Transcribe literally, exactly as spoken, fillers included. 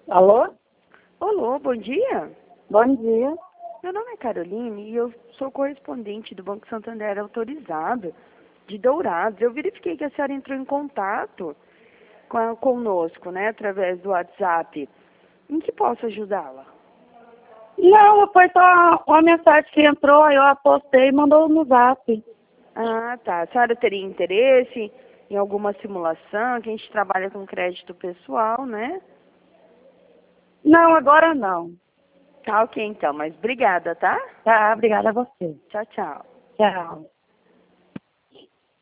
Alô? Olá, bom dia. Bom dia. Meu nome é Caroline e eu sou correspondente do Banco Santander autorizado de Dourados. Eu verifiquei que a senhora entrou em contato com a, conosco, né, através do WhatsApp. Em que posso ajudá-la? Não, foi só uma mensagem que entrou, eu apostei e mandou no zap. Ah, tá. A senhora teria interesse em alguma simulação, que a gente trabalha com crédito pessoal, né? Não, agora não. Tá ok então, mas obrigada, tá? Tá, obrigada a você. Tchau, tchau. Tchau.